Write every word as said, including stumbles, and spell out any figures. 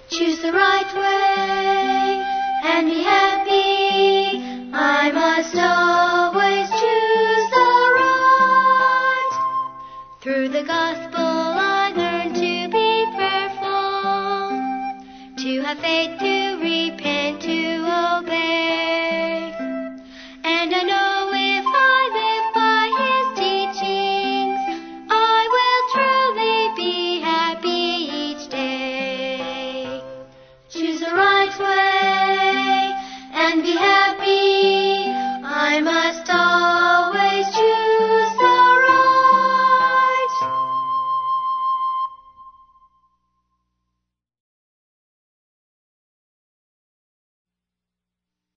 Choose the right way and be happy. I must always choose the right. Through the gospel I learn to be prayerful, to have faith to read.